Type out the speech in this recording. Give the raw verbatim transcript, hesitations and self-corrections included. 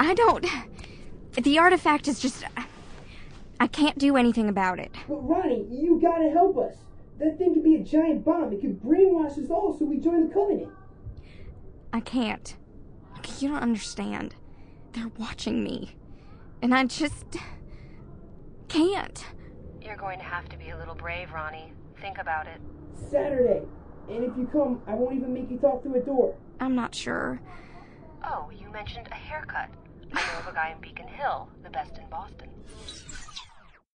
I don't... The artifact is just... I can't do anything about it. But Ronnie, you gotta help us. That thing could be a giant bomb. It could brainwash us all so we join the Covenant. I can't. You don't understand. They're watching me. And I just... can't. You're going to have to be a little brave, Ronnie. Think about it. Saturday. And if you come, I won't even make you talk through a door. I'm not sure. Oh, you mentioned a haircut. I know of a guy in Beacon Hill, the best in Boston.